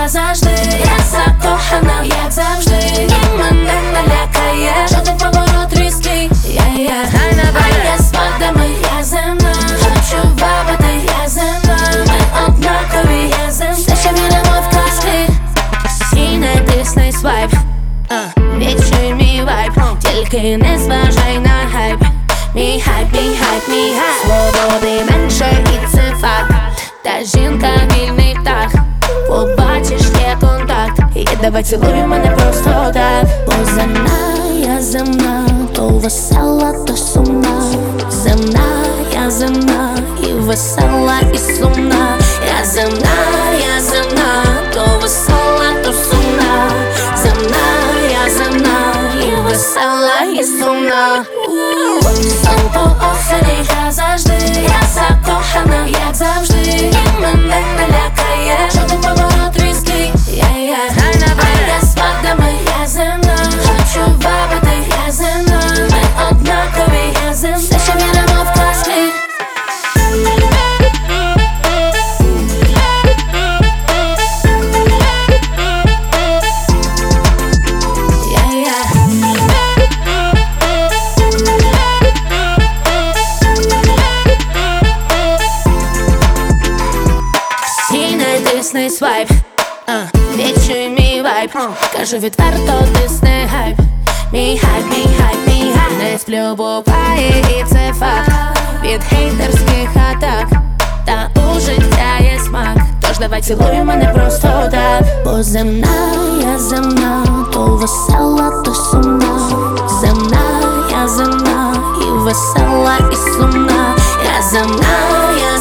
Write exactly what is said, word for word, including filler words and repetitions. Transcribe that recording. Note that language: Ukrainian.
я завжди, я закохана, як завжди, і мене не лякає жодний поворот різкий. Я, я, а я спадами, я земна, хочу бабити, я земна, ми однакові, я земна, все ще віримо в казки. І не тисни свайп, відчуй мій вайб, тільки не зважай на хайп. Мій хайп, мій хайп, мій хайп. Свободи менше і це факт. Та жінка вільний птах. Побачиш, є контакт. І давай цілуй мене просто так. Бо земна, я земна, то весела, то сумна. Земна, я земна, і весела, і сумна. Я земна, я земна, то весела, то сумна. Земна, я земна, і весела, і сумна. Сон по осені, я завжди, я закохана, як завжди, і мене не лякає жодний поворот різкий. Я, я, а я спадами, я земна, хочу бабити, я земна, ми однакові, я земна, все ще віримо в казки. Тисни свайп, відчуй мій вайб, кажу відверто, тисни хайп. Мій хайп, мій хайп, мій хайп. Не сплю, буває, і це факт. Від хейтерських атак, та у життя є смак. Тож давай цілуй мене просто так. Бо земна, я земна, то весела, то сумна. Земна, я земна, і весела, і сумна. Я земна, я